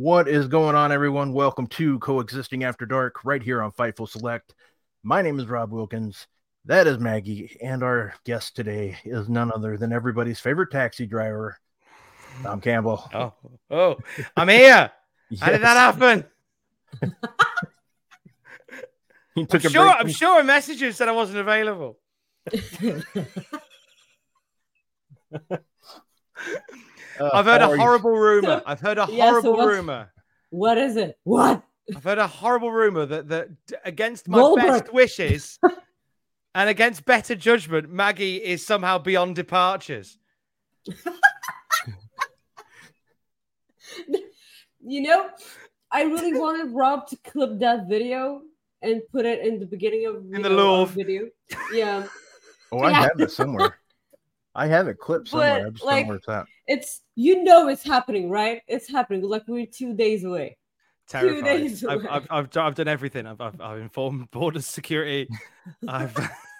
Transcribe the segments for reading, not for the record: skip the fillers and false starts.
What is going on, everyone? Welcome to Coexisting After Dark, right here on Fightful Select. My name is Rob Wilkins. That is Maggie, and our guest today is none other than everybody's favorite taxi driver, Tom Campbell. Oh, I'm here. Yes. How did that happen? I'm sure a message said I wasn't available. I've heard a horrible rumor. What is it? What? I've heard a horrible rumor that against my best wishes and against better judgment, Maggie is somehow beyond departures. You know, I really wanted Rob to clip that video and put it in the beginning of the video. Yeah. Oh, I have it somewhere. I have it clipped somewhere. I just don't know where it's at. It's it's happening, right? It's happening. Like we're 2 days away. Terrified. 2 days away. I've done everything. I've informed border security. I've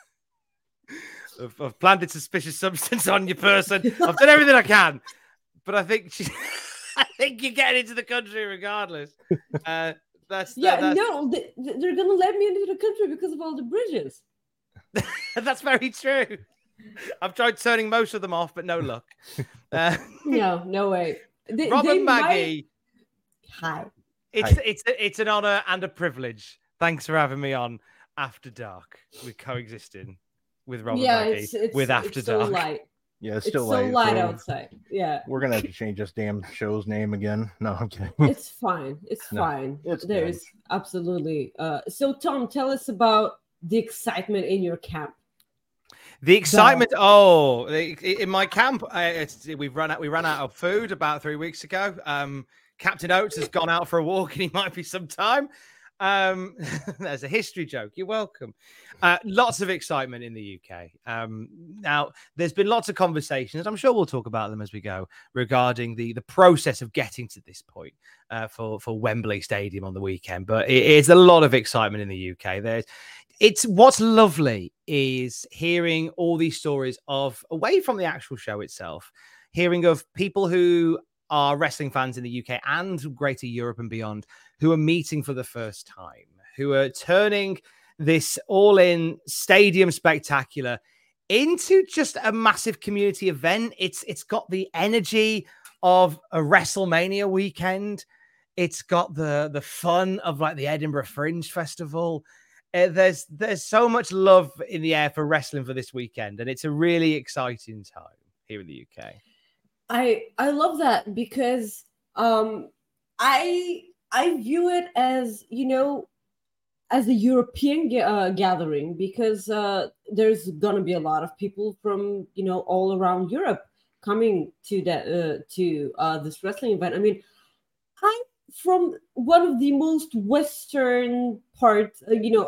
planted suspicious substance on your person. I've done everything I can. But I think you're getting into the country regardless. They're gonna let me into the country because of all the bridges. That's very true. I've tried turning most of them off, but no luck. No way. Rob and Maggie. Hi. It's an honor and a privilege. Thanks for having me on After Dark. We're coexisting with Rob and Maggie with After Dark. So light. Yeah, it's still light. So light outside. Yeah. We're gonna have to change this damn show's name again. No, I'm kidding. It's fine. There's absolutely. So Tom, tell us about the excitement in your camp. The excitement. In my camp, we ran out of food about 3 weeks ago. Captain Oates has gone out for a walk, and he might be some time. There's a history joke. You're welcome. Lots of excitement in the UK. Now, there's been lots of conversations. I'm sure we'll talk about them as we go regarding the process of getting to this point for Wembley Stadium on the weekend. But it is a lot of excitement in the UK. What's lovely is hearing all these stories of away from the actual show itself, hearing of people who are wrestling fans in the UK and greater Europe and beyond who are meeting for the first time, who are turning this all-in stadium spectacular into just a massive community event. It's got the energy of a WrestleMania weekend. It's got the fun of like the Edinburgh Fringe Festival. There's so much love in the air for wrestling for this weekend, and it's a really exciting time here in the UK. I love that because I view it as as a European gathering because there's gonna be a lot of people from all around Europe coming to this wrestling event. I mean, I'm from one of the most western parts,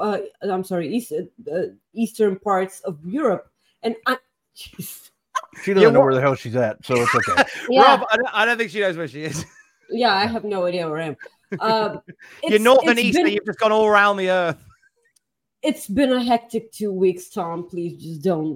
eastern parts of Europe, and she doesn't know where the hell she's at, so it's okay. Yeah. Rob, I don't think she knows where she is. Yeah, I have no idea where I am. You're north and east, you've just gone all around the earth. It's been a hectic 2 weeks, Tom. Please just don't.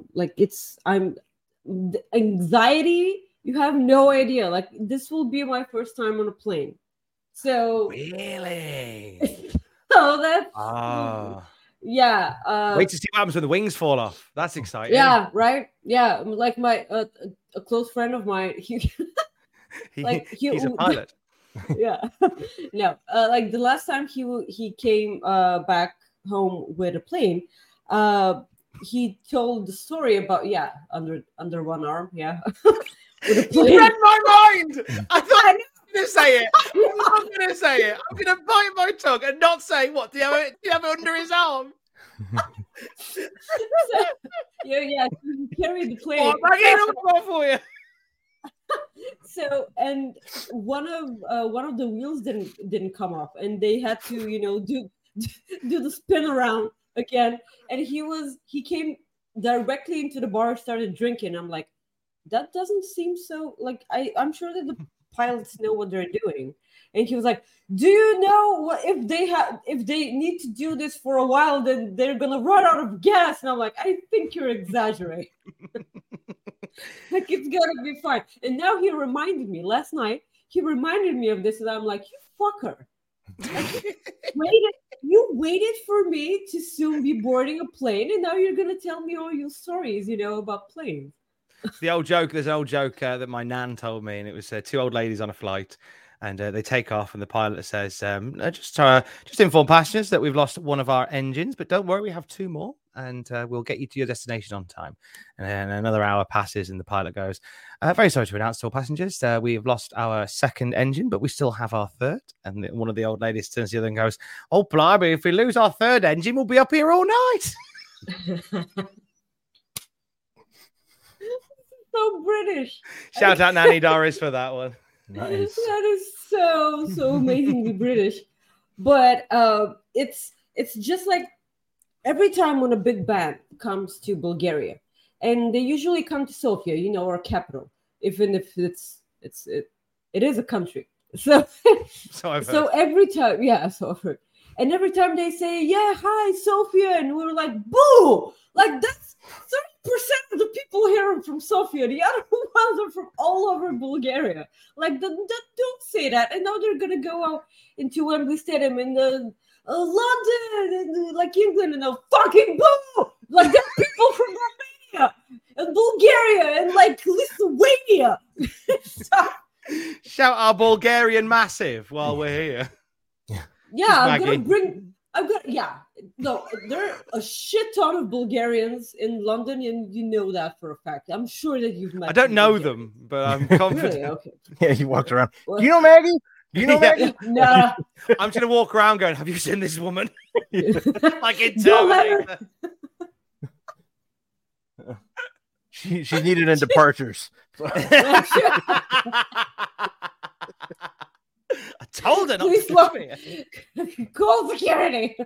Anxiety. You have no idea. Like, this will be my first time on a plane. So really? So that's yeah. Wait to see what happens when the wings fall off. That's exciting. Yeah, right. Yeah, like my a close friend of mine. He's a pilot. Yeah. No. Like the last time he came back home with a plane. He told the story about under one arm. Yeah. With a plane. You read my mind. I thought I knew. I'm not going to say it. I'm going to bite my tongue and not say what. Do you have it under his arm? Yeah. He carried the plane. For you. So, and one of the wheels didn't come off, and they had to do the spin around again. And he came directly into the bar, started drinking. I'm like, that doesn't seem so. Like I'm sure that the pilots know what they're doing. And he was like, do you know what if they need to do this for a while, then they're gonna run out of gas? And I'm like, I think you're exaggerating. Like, it's gonna be fine. And now he reminded me last night, he reminded me of this, and I'm like, you fucker. Like, you waited for me to soon be boarding a plane, and now you're gonna tell me all your stories, about planes. The old joke. There's an old joke that my nan told me, and it was two old ladies on a flight, and they take off, and the pilot says, "Just inform passengers that we've lost one of our engines, but don't worry, we have 2 more, and we'll get you to your destination on time." And then another hour passes, and the pilot goes, "Very sorry to announce to all passengers, we've lost our 2nd engine, but we still have our 3rd." And one of the old ladies turns to the other and goes, "Oh, blimey, if we lose our 3rd engine, we'll be up here all night." So British. Shout out Nanny Doris for that one. Nice. That is so amazingly British. But it's just like every time when a big band comes to Bulgaria, and they usually come to Sofia, our capital, even if it is a country. So every time, so I've heard. And every time they say, "Yeah, hi, Sofia," and we were like, "Boo!" Like that's 30% of the people here are from Sofia. The other ones are from all over Bulgaria. Like, don't say that. And now they're gonna go out into Wembley Stadium in the London and like England, and they'll fucking boo! Like there are people from Romania and Bulgaria and like Lithuania. Shout our Bulgarian massive while we're here. Yeah, there are a shit ton of Bulgarians in London, and you know that for a fact. I'm sure that you've met. I don't know them, but I'm confident. Really? Okay. Yeah, he walks around. Do you know Maggie? Do you know Maggie? No. I'm just gonna walk around going, "Have you seen this woman?" Like in Don't let her- Terminator. She's needed in departures. I told her not Please to come here. Call security.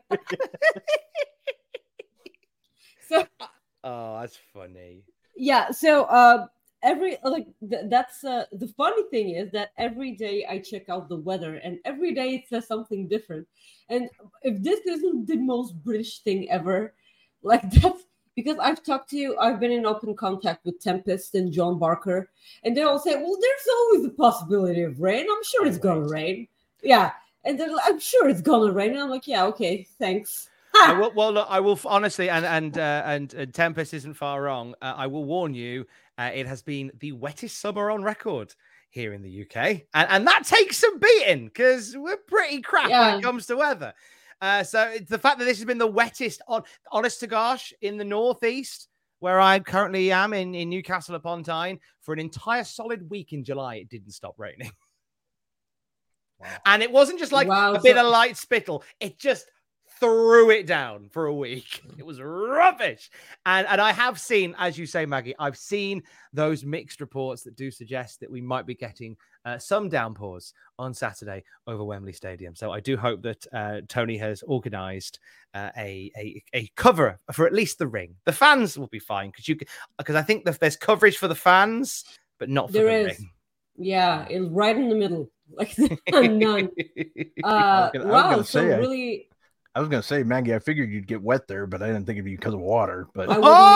So, that's funny. yeah. So that's the funny thing is that every day I check out the weather, and every day it says something different. And if this isn't the most British thing ever, like that's because I've been in open contact with Tempest and John Barker, and they all say, "Well, there's always the possibility of rain. I'm sure it's gonna rain." Yeah, and they're like, "I'm sure it's gonna rain." And I'm like, "Yeah, okay, thanks." Look, I will honestly, and Tempest isn't far wrong. I will warn you, it has been the wettest summer on record here in the UK, and that takes some beating because we're pretty crap when it comes to weather. So it's the fact that this has been the wettest, honest to gosh, in the northeast, where I currently am in Newcastle upon Tyne, for an entire solid week in July, it didn't stop raining. Wow. And it wasn't just like a bit of light spittle. It just threw it down for a week. It was rubbish. And I have seen, as you say, Maggie, I've seen those mixed reports that do suggest that we might be getting some downpours on Saturday over Wembley Stadium. So I do hope that Tony has organised a cover for at least the ring. The fans will be fine because I think there's coverage for the fans, but not for the ring. Yeah, it's right in the middle. Like none. I was gonna say, Maggie, I figured you'd get wet there, but I didn't think it'd be because of water. But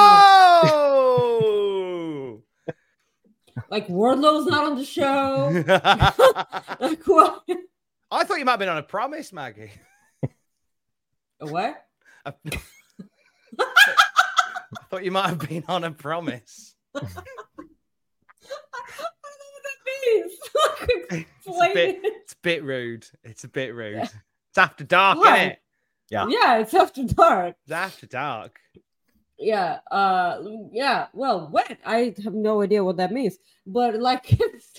like Wardlow's not on the show. Like what? I thought you might have been on a promise, Maggie. A what? I thought you might have been on a promise. It's a bit rude. It's a bit rude. Yeah. It's after dark, isn't it? Yeah, it's after dark. It's after dark. Yeah. Yeah. Well, wet. I have no idea what that means, but like, it's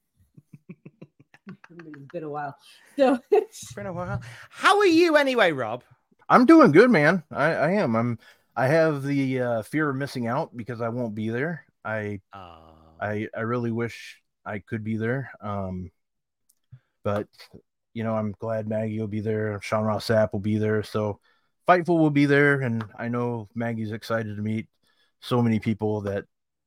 been a while. So it's been a while. How are you anyway, Rob? I'm doing good, man. I am. I have the fear of missing out because I won't be there. I really wish I could be there. But I'm glad Maggie will be there. Sean Ross Sapp will be there. So Fightful will be there. And I know Maggie's excited to meet so many people that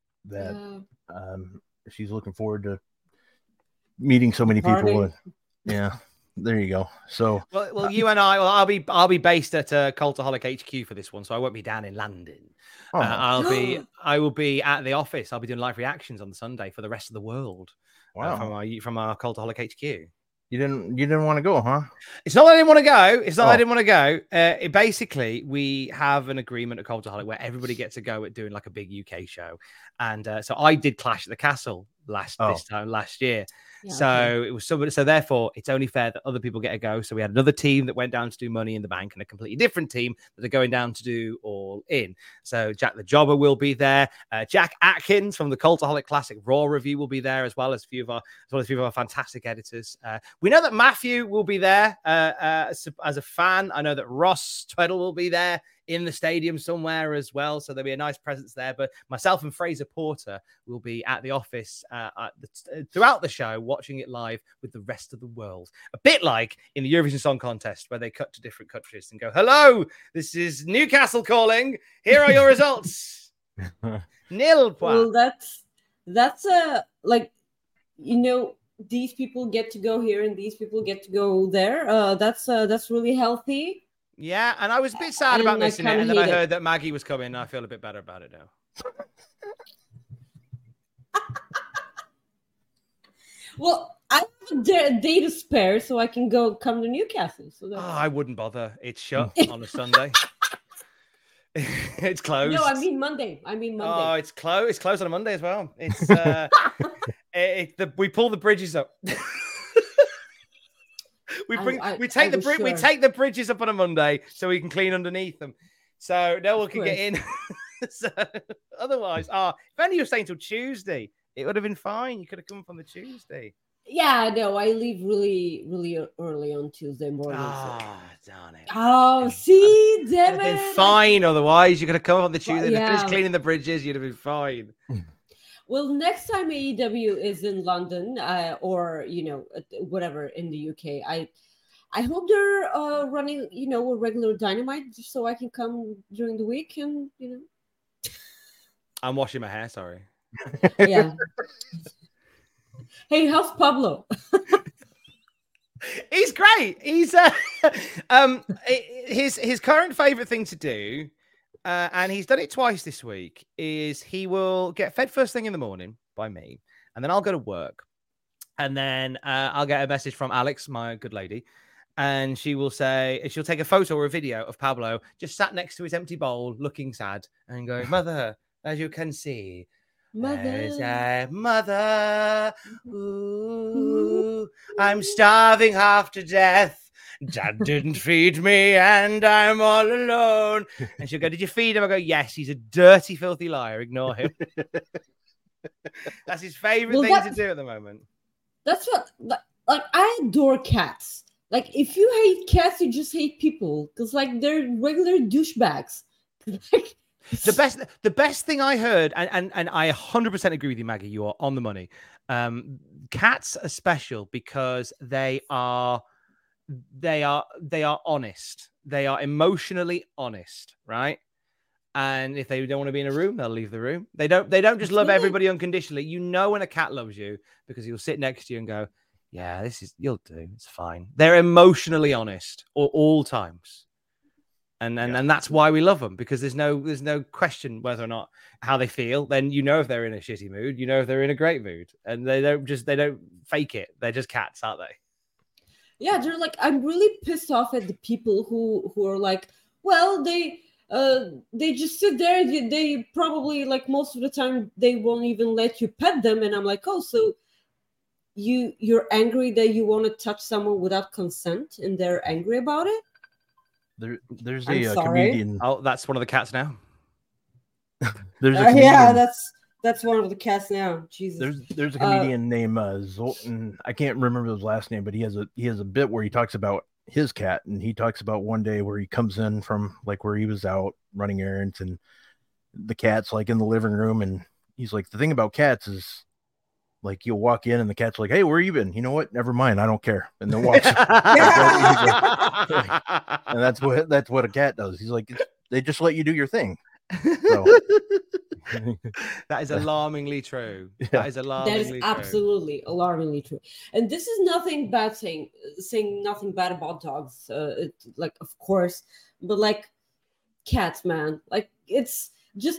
she's looking forward to meeting so many people. And, yeah, there you go. So well, you and I'll be based at Cultaholic HQ for this one, so I won't be down in London. I will be at the office. I'll be doing live reactions on the Sunday for the rest of the world. Wow. From our Cultaholic HQ. You didn't want to go, huh? It's not that I didn't want to go. It's not that I didn't want to go. Basically, we have an agreement at Cultaholic where everybody gets to go at doing like a big UK show. And so I did Clash at the Castle last year. Yeah, so it was so therefore it's only fair that other people get a go. So we had another team that went down to do Money in the Bank and a completely different team that are going down to do All In. So Jack the Jobber will be there. Jack Atkins from the Cultaholic Classic Raw review will be there, as well as a few of our fantastic editors. We know that Matthew will be there as a fan. I know that Ross Tweddle will be there in the stadium somewhere as well. So there'll be a nice presence there. But myself and Fraser Porter will be at the office throughout the show, watching it live with the rest of the world. A bit like in the Eurovision Song Contest, where they cut to different countries and go, hello, this is Newcastle calling. Here are your results. Nil point. Well, that's like, you know, these people get to go here and these people get to go there. That's really healthy. Yeah, and I was a bit sad about missing it, and then I heard that Maggie was coming, and I feel a bit better about it now. Well, I have a day to spare, so I can come to Newcastle. So I wouldn't bother. It's shut on a Sunday. It's closed. No, I mean Monday. Oh, it's closed. It's closed on a Monday as well. It's we pull the bridges up. We take the bridges up on a Monday so we can clean underneath them. So no one can get in. So otherwise, if only you were staying till Tuesday, it would have been fine. You could have come from the Tuesday. Yeah, no, I leave really, really early on Tuesday morning. Darn it. Oh, see, damn it. Been fine. Otherwise, you could have come on the Tuesday and finished cleaning the bridges. You'd have been fine. Well, next time AEW is in London, or whatever in the UK, I hope they're running, a regular Dynamite, so I can come during the week and I'm washing my hair. Sorry. Yeah. Hey, how's Pablo? He's great. He's his current favorite thing to do. And he's done it twice this week, is he will get fed first thing in the morning by me, and then I'll go to work. And then I'll get a message from Alex, my good lady, and she'll take a photo or a video of Pablo just sat next to his empty bowl, looking sad, and going, Mother, as you can see, Mother, ooh, I'm starving half to death. Dad didn't feed me and I'm all alone. And she'll go, did you feed him? I go, yes, he's a dirty, filthy liar. Ignore him. That's his favorite thing to do at the moment. That's what, like, I adore cats. Like, if you hate cats, you just hate people. Because, like, they're regular douchebags. The best thing I heard, and I 100% agree with you, Maggie, you are on the money. Cats are special because they are honest. They are emotionally honest, right? And if they don't want to be in a room, they'll leave the room. They don't just love everybody unconditionally. You know when a cat loves you because he'll sit next to you and go, yeah, you'll do. It's fine. They're emotionally honest all times. And that's why we love them, because there's no question whether or not how they feel. Then you know if they're in a shitty mood, you know if they're in a great mood, and they don't fake it. They're just cats, aren't they? Yeah, they're like, I'm really pissed off at the people who are like, well, they just sit there. They probably, like, most of the time they won't even let you pet them, and I'm like, oh, so you're angry that you want to touch someone without consent, and they're angry about it. There's a comedian. Oh, that's one of the cats now. There's a comedian. That's one of the cats now. Jesus. There's a comedian named Zoltan. I can't remember his last name, but he has a bit where he talks about his cat, and he talks about one day where he comes in from, like, where he was out running errands, and the cat's, like, in the living room, and he's like, the thing about cats is, like, you'll walk in and the cat's like, hey, where you been? You know what? Never mind. I don't care. And then walks. And that's what a cat does. He's like, they just let you do your thing. So. That is alarmingly true. Yeah. That is alarmingly true. Absolutely alarmingly true. And this is nothing bad saying nothing bad about dogs. Like, of course, but like cats, man, like, it's just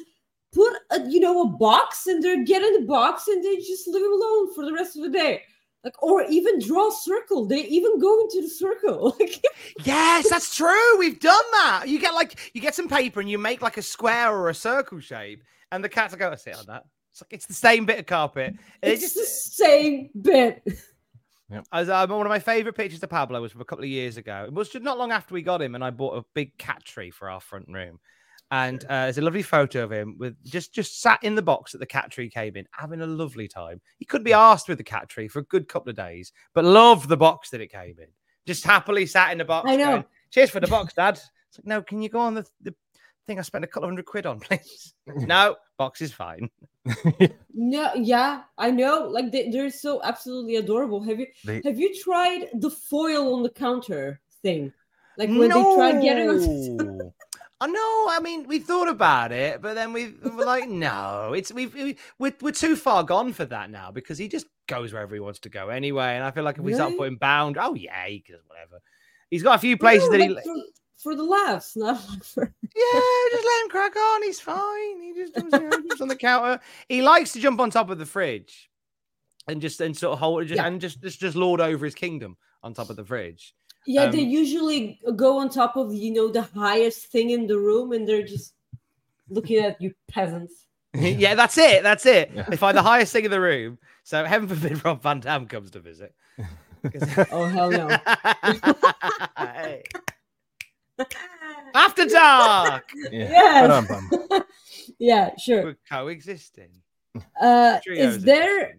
put a box, and they get in the box and they just leave him alone for the rest of the day. Like, or even draw a circle. They even go into the circle. Yes, that's true. We've done that. You get some paper and you make like a square or a circle shape, and the cats will go, sit on that. It's the same bit of carpet. It's the same bit. Yep. As one of my favorite pictures of Pablo was from a couple of years ago. It was just not long after we got him, and I bought a big cat tree for our front room. And there's a lovely photo of him with just sat in the box that the cat tree came in, having a lovely time. He could be arsed with the cat tree for a good couple of days, but loved the box that it came in. Just happily sat in the box. I know. Going, cheers for the box, Dad. It's like, no, can you go on the thing I spent a couple of £100 on, please? No, box is fine. No, yeah, I know. Like they're so absolutely adorable. Have you tried the foil on the counter thing? Like when they tried getting I know. I mean, we thought about it, but then we were like, no, we're too far gone for that now, because he just goes wherever he wants to go anyway. And I feel like if we start putting bound, oh yeah, he does whatever. He's got a few places that he for the laughs, not like for just let him crack on. He's fine. He just jumps on the counter. He likes to jump on top of the fridge and sort of hold it and just lord over his kingdom on top of the fridge. Yeah, they usually go on top of, the highest thing in the room, and they're just looking at you peasants. Yeah, that's it. That's it. Yeah. They find the highest thing in the room. So heaven forbid Rob Van Dam comes to visit. Oh, hell no. Hey. After dark. Yeah. Yeah, sure. We're coexisting. Is there...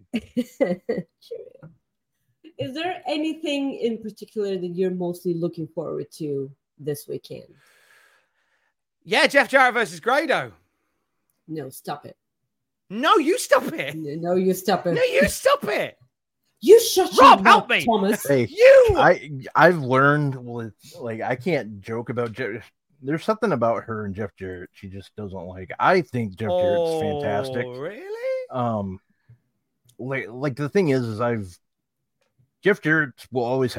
Is there anything in particular that you're mostly looking forward to this weekend? Yeah, Jeff Jarrett versus Grado. No, stop it. No, you stop it. No, you stop it. No, you stop it. You shut Rob, your help mouth, me. Thomas. Hey, I've learned, I can't joke about Jeff. There's something about her and Jeff Jarrett she just doesn't like. I think Jeff Jarrett's fantastic. Really? Like the thing is Jeff Jarrett will always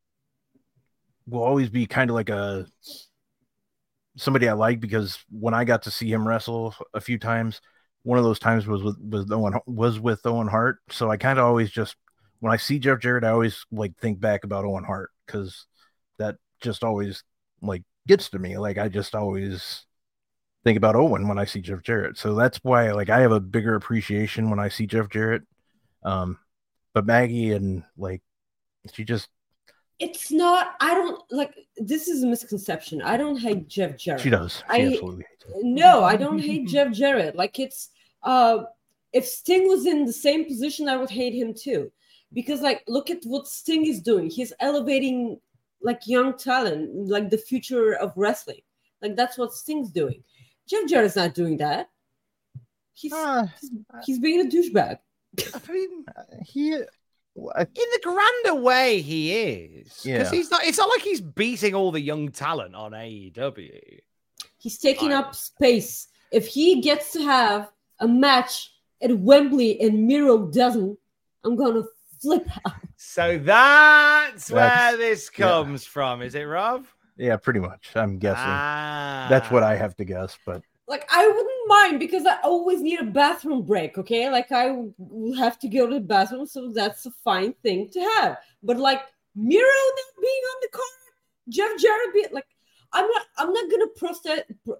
be kind of like somebody I like, because when I got to see him wrestle a few times, one of those times was with Owen Hart. So I kind of always just, when I see Jeff Jarrett, I always think back about Owen Hart, because that just always gets to me. I just always think about Owen when I see Jeff Jarrett. So that's why I have a bigger appreciation when I see Jeff Jarrett. But Maggie and she just, it's not, I don't this is a misconception. I don't hate Jeff Jarrett. She does. She absolutely hates him. No, I don't hate Jeff Jarrett. It's if Sting was in the same position, I would hate him too. Because look at what Sting is doing. He's elevating young talent, the future of wrestling. That's what Sting's doing. Jeff Jarrett's not doing that. He's being a douchebag. I mean, in the grander way, he is. Because he's not. It's not like he's beating all the young talent on AEW. He's taking up space. If he gets to have a match at Wembley and Miro doesn't, I'm gonna flip out. So that's where this comes from, is it, Rob? Yeah, pretty much. I'm guessing. That's what I have to guess, but. I wouldn't mind, because I always need a bathroom break, okay? I will have to go to the bathroom, so that's a fine thing to have. But Miro not being on the card, Jeff Jarrett being I'm not gonna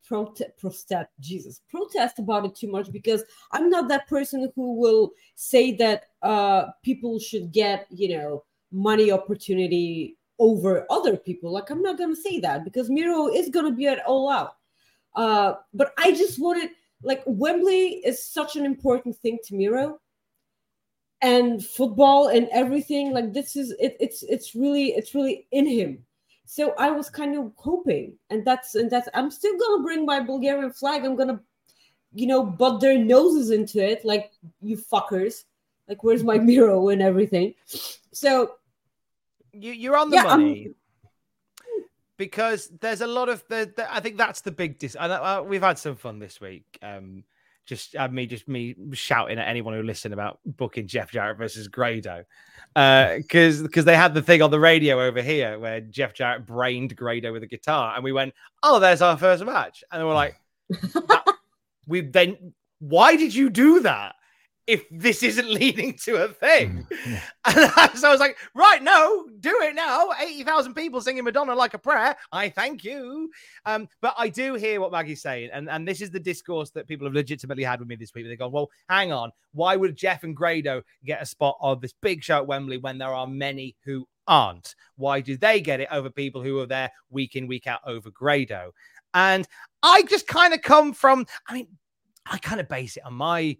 protest about it too much, because I'm not that person who will say that people should get money opportunity over other people. I'm not gonna say that, because Miro is gonna be at All Out. But I just wanted, Wembley is such an important thing to Miro, and football and everything. This is it. It's really in him. So I was kind of hoping, and that's. I'm still gonna bring my Bulgarian flag. I'm gonna, butt their noses into it, you fuckers. Where's my Miro and everything? So you're on the money. Because there's a lot of I think that's the big we've had some fun this week. Me shouting at anyone who listened about booking Jeff Jarrett versus Grado, because they had the thing on the radio over here where Jeff Jarrett brained Grado with a guitar, and we went, "Oh, there's our first match," and they were like, why did you do that if this isn't leading to a thing? And so I was like, right, no, do it now. 80,000 people singing Madonna Like a Prayer. I thank you. But I do hear what Maggie's saying. And this is the discourse that people have legitimately had with me this week. They go, well, hang on. Why would Jeff and Grado get a spot on this big show at Wembley when there are many who aren't? Why do they get it over people who are there week in, week out over Grado? And I just kind of come from, I kind of base it on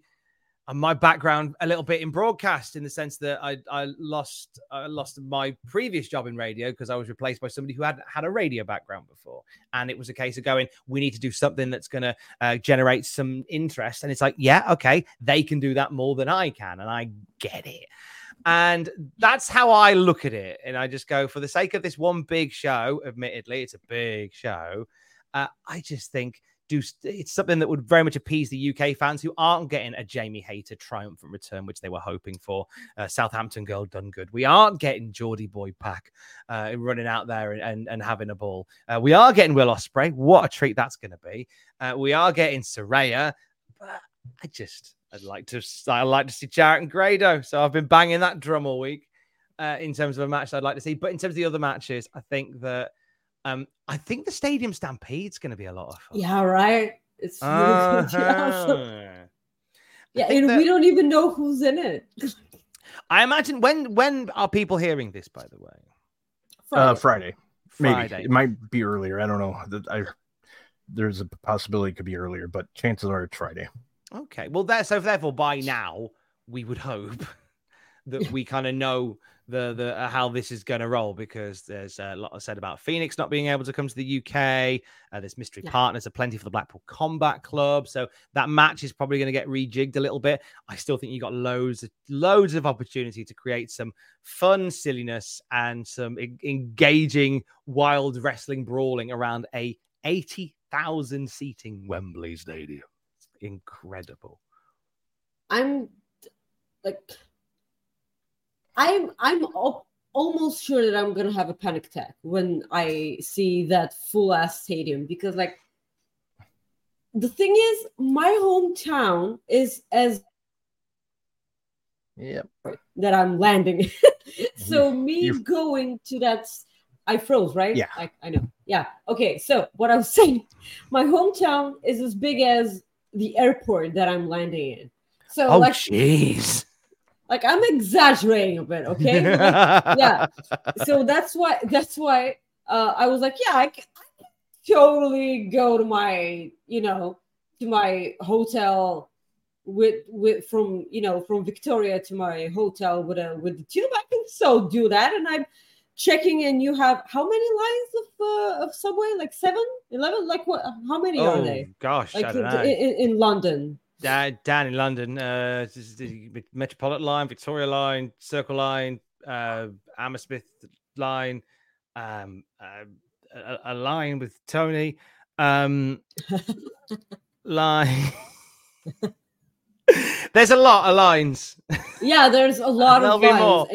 my background a little bit in broadcast, in the sense that I lost my previous job in radio because I was replaced by somebody who had a radio background before. And it was a case of going, we need to do something that's going to generate some interest. And it's like, yeah, okay, they can do that more than I can. And I get it. And that's how I look at it. And I just go, for the sake of this one big show, admittedly, it's a big show. I just think it's something that would very much appease the UK fans who aren't getting a Jamie Hayter triumphant return, which they were hoping for. Southampton girl done good. We aren't getting Geordie Boy Pack running out there and having a ball. We are getting Will Ospreay. What a treat that's going to be. We are getting Saraya, but I'd like to see Jarrett and Grado. So I've been banging that drum all week in terms of a match I'd like to see. But in terms of the other matches, I think that the Stadium Stampede's going to be a lot of fun. Yeah, right. It's really good. Yeah, and we don't even know who's in it. I imagine when are people hearing this? By the way, Friday. Maybe it might be earlier. I don't know. There's a possibility it could be earlier, but chances are it's Friday. Okay. Well, therefore, by now we would hope that we kind of know the how this is going to roll, because there's a lot said about Phoenix not being able to come to the UK. There's mystery partners aplenty for the Blackpool Combat Club, so that match is probably going to get rejigged a little bit. I still think you got loads of opportunity to create some fun silliness and some engaging wild wrestling brawling around a 80,000 seating Wembley Stadium. It's incredible. I'm almost sure that I'm gonna have a panic attack when I see that full ass stadium, because like the thing is, my hometown is as that I'm landing. So going to that, I froze, right? Yeah, I know. Yeah. Okay. So what I was saying, my hometown is as big as the airport that I'm landing in. So jeez. Like, I'm exaggerating a bit, okay? Yeah. So that's why I was like, yeah, I can totally go to my, to my hotel from Victoria to my hotel with the tube. I can so do that. And I'm checking, and you have how many lines of subway? Like 7, 11? Like what? How many are they? Gosh, like I don't know. In London. Down in London, the Metropolitan Line, Victoria Line, Circle Line, Hammersmith Line, a line with Tony, line. There's a lot of lines. Yeah, there's a lot of lines. More.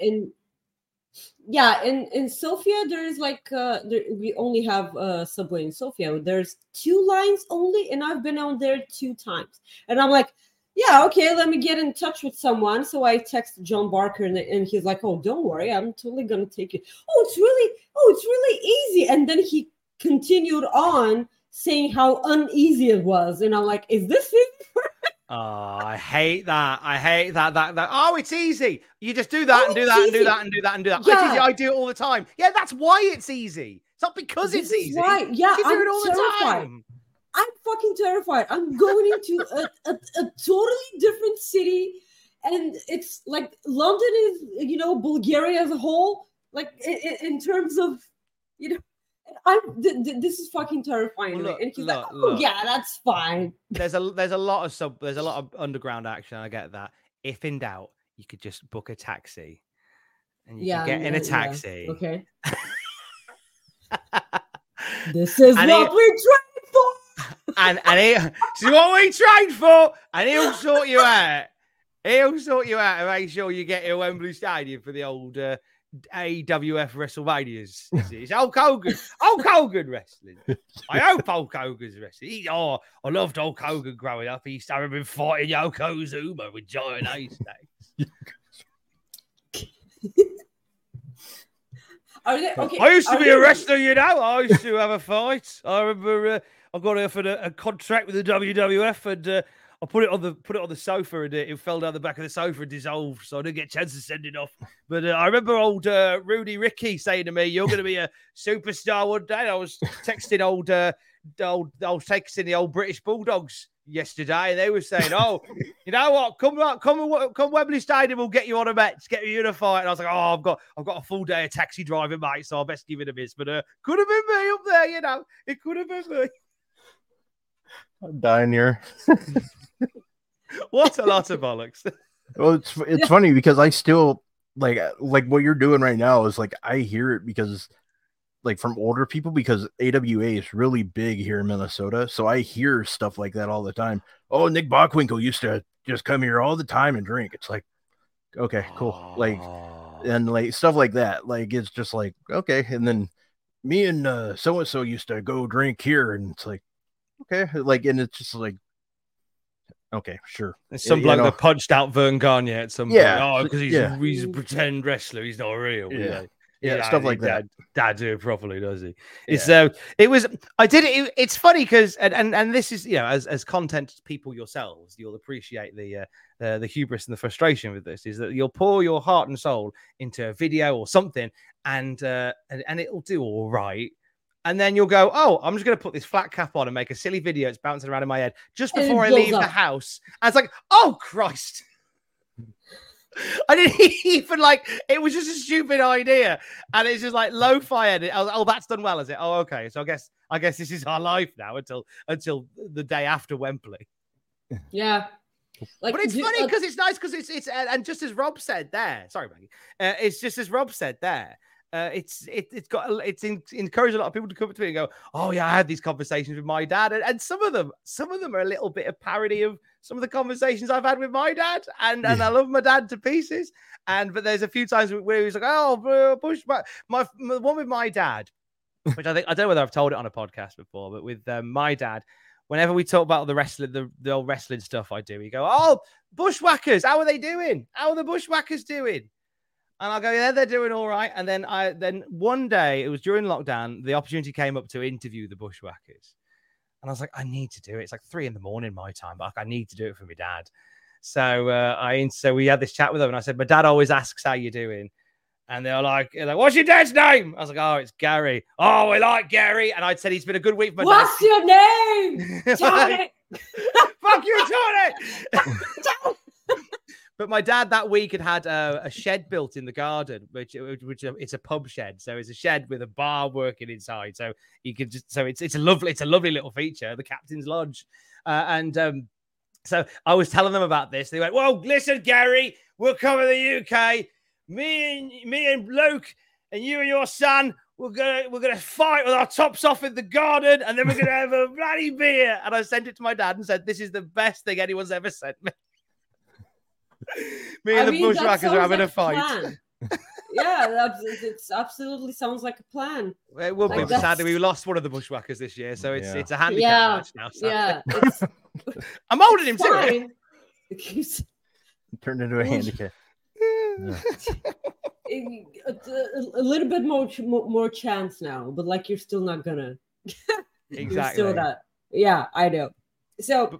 In Sofia, there is we only have subway in Sofia. There's 2 lines only, and I've been on there 2 times. And I'm like, yeah, okay, let me get in touch with someone. So I text John Barker, and he's like, oh, don't worry, I'm totally gonna take it. It's really easy. And then he continued on saying how uneasy it was, and I'm like, is this it? Oh, I hate that. That. Oh, it's easy. You just do that and do that and do that and do that and do that. Yeah. It's easy. I do it all the time. Yeah, that's why it's easy. It's not because it's easy. Right. Yeah, you do it all the time. I'm fucking terrified. I'm going into a totally different city, and it's like London is, Bulgaria as a whole. Like in terms of, this is fucking terrifying. Look, and he's like, yeah, that's fine. There's a lot of underground action. I get that. If in doubt, you could just book a taxi, and you can get in a taxi. Yeah. Okay. This is what we trained for. and this is what we trained for. And he'll sort you out. He'll sort you out and make sure you get to Wembley Stadium for the old AWF WrestleManias. It's Hulk Hogan. Hulk Hogan wrestling. I hope Hulk Hogan's wrestling. I loved Hulk Hogan growing up. I remember fighting Yokozuna with giant A-steaks. Okay, I used to be a wrestler, you know. I used to have a fight. I remember I got offered a contract with the WWF, and I put it on the sofa, and it fell down the back of the sofa and dissolved. So I didn't get a chance to send it off. But I remember old Rudy Ricky saying to me, "You're going to be a superstar one day." I was texting the old British Bulldogs yesterday, and they were saying, "Oh, you know what? Come Wembley Stadium, we'll get you on a match, get you in a fight." And I was like, "Oh, I've got a full day of taxi driving, mate, so I best give it a miss." But could have been me up there, you know. It could have been me. I'm dying here. What a lot of bollocks. Well, it's funny because I still like what you're doing right now is like I hear it because like from older people, because AWA is really big here in Minnesota. So I hear stuff like that all the time. Oh, Nick Bockwinkel used to just come here all the time and drink. It's like, okay, cool. Like, and like stuff like that. Like, it's just like, okay. And then me and so-and-so used to go drink here. And it's like, okay. Like, and it's just like, okay, sure. There's some bloke that punched out Vern Gagne at some point. Oh, because he's a pretend wrestler. He's not real. Yeah, stuff like that. Dad do it properly, does he? It's it's funny because and this is, you know, as content people yourselves, you'll appreciate the hubris and the frustration with this is that you'll pour your heart and soul into a video or something, and it'll do all right. And then you'll go, oh, I'm just going to put this flat cap on and make a silly video. It's bouncing around in my head just before I leave the house. And it's like, oh, Christ. I didn't even it was just a stupid idea. And it's just like lo-fi edit. Oh, that's done well, is it? Oh, okay. So I guess this is our life now until the day after Wembley. Yeah. But it's funny because it's nice because it's and just as Rob said there, sorry, Maggie, it's just as Rob said there. It's encouraged a lot of people to come up to me and go, oh yeah, I had these conversations with my dad, and some of them are a little bit of parody of some of the conversations I've had with my dad, and I love my dad to pieces. But there's a few times where he's like, oh, push my one with my dad, which I don't know whether I've told it on a podcast before, but with my dad, whenever we talk about the wrestling, the old wrestling stuff I do, we go, oh, Bushwhackers, how are they doing? How are the Bushwhackers doing? And I'll go, yeah, they're doing all right. And then one day, it was during lockdown, the opportunity came up to interview the Bushwhackers. And I was like, I need to do it. It's like 3 a.m. my time, but I need to do it for my dad. So we had this chat with them, and I said, my dad always asks how you're doing. And they're like, what's your dad's name? I was like, oh, it's Gary. Oh, we like Gary. And I'd said, he's been a good week for my dad. What's your name? Tony. Fuck you, Tony. But my dad that week had a shed built in the garden, which it's a pub shed. So it's a shed with a bar working inside. So you can it's a lovely little feature, the Captain's Lodge. So I was telling them about this. They went, well, listen, Gary, we'll cover the UK. Me and Luke and you and your son, we're gonna fight with our tops off in the garden, and then we're gonna have a bloody beer. And I sent it to my dad and said, this is the best thing anyone's ever sent me. Me and the Bushwhackers are having a fight. Yeah, it absolutely sounds like a plan. It will be. Sadly, we lost one of the Bushwhackers this year, so it's a handicap match now. Sadly. Yeah, I'm holding him to it. Turned into a handicap. A little bit more chance now, but like you're still not gonna. Exactly. You're still not. Yeah, I know. So,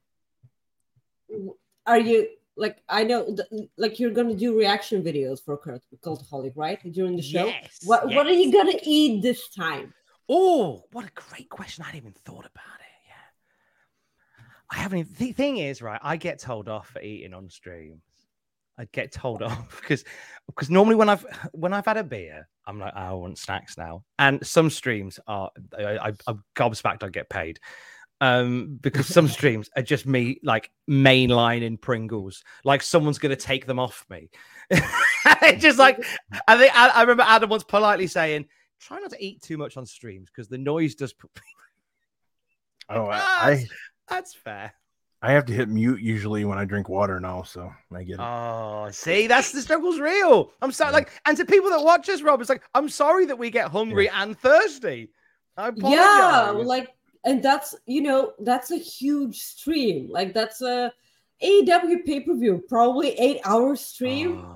are you? Like, I know, like, you're going to do reaction videos for Cultaholic, right? During the show? Yes. What are you going to eat this time? Oh, what a great question. I hadn't even thought about it. Yeah. I haven't even... The thing is, right, I get told off for eating on streams. I get told off because normally when I've had a beer, I'm like, I want snacks now. And some streams are... I'm gobsmacked I get paid. Because some streams are just me like mainlining Pringles, like someone's gonna take them off me. Just like I remember Adam once politely saying, "Try not to eat too much on streams because the noise does." Oh, that's fair. I have to hit mute usually when I drink water now, so I get it. Oh, see, that's the struggle's real. I'm sorry, and to people that watch us, Rob, it's like, I'm sorry that we get hungry and thirsty. I apologize. And that's, that's a huge stream. Like, that's a AEW pay-per-view, probably 8-hour stream.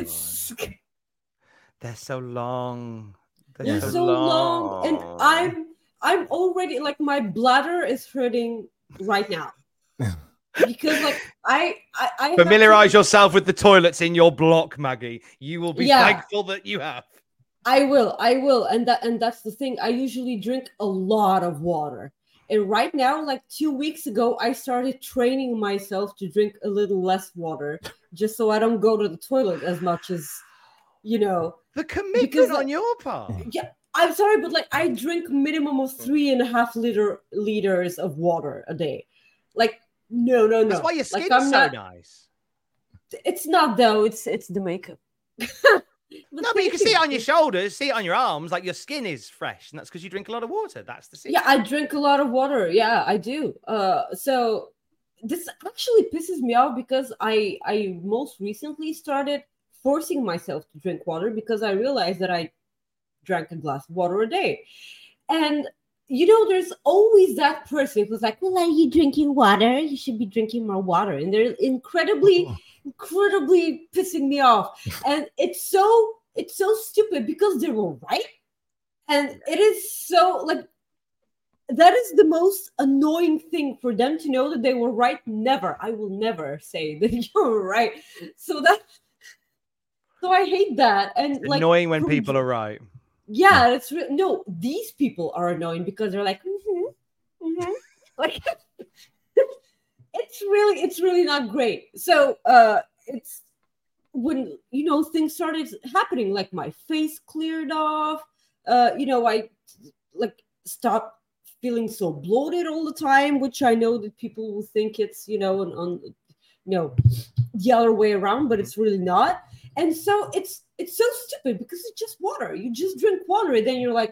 They're so long. They're so long. And I'm already, like, my bladder is hurting right now. Because, like, I familiarize yourself with the toilets in your block, Maggie. You will be thankful that you have. I will. And that's the thing. I usually drink a lot of water. And right now, like 2 weeks ago, I started training myself to drink a little less water, just so I don't go to the toilet as much as, the commitment on your part. Yeah, I'm sorry, but like I drink minimum of 3.5 liters of water a day. Like, no. That's why your skin's so nice. It's not though. It's the makeup. But you can see it on your shoulders, see it on your arms, like your skin is fresh, and that's because you drink a lot of water. That's the secret. Yeah, I drink a lot of water. Yeah, I do. So this actually pisses me off because I most recently started forcing myself to drink water because I realized that I drank a glass of water a day. And there's always that person who's like, well, are you drinking water? You should be drinking more water. And they're incredibly pissing me off. And it's so stupid because they were right. And it is so, like, that is the most annoying thing for them to know that they were right. I will never say that you're right. So I hate that. And it's annoying when people are right. Yeah, no, these people are annoying because they're like, like it's really not great. So it's when things started happening, like my face cleared off, I like stopped feeling so bloated all the time, which I know that people will think it's on the other way around, but it's really not. And so it's so stupid because it's just water. You just drink water and then you're like,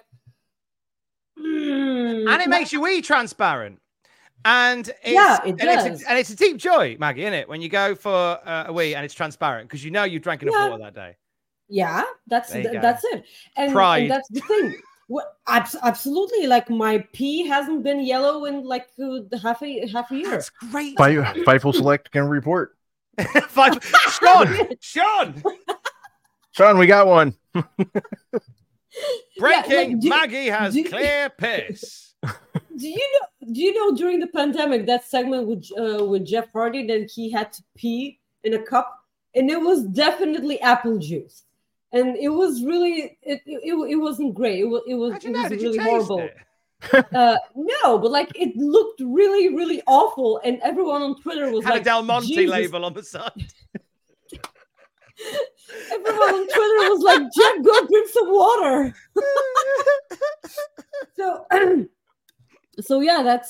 and it makes your wee transparent. And it does. It's a deep joy, Maggie, isn't it? When you go for a wee and it's transparent because you drank enough water that day. Yeah, that's it. And that's the thing. Absolutely, like my pee hasn't been yellow in like half a year. That's great. Fightful Select can report. Sean, we got one. Breaking: Maggie has clear piss. Do you know during the pandemic that segment with Jeff Hardy that he had to pee in a cup and it was definitely apple juice and it was really it wasn't great. It was really horrible. No, but like it looked really, really awful, and everyone on Twitter was had a Del Monte label on the side. Everyone on Twitter was like, "Jeff, go drink some water." So yeah, that's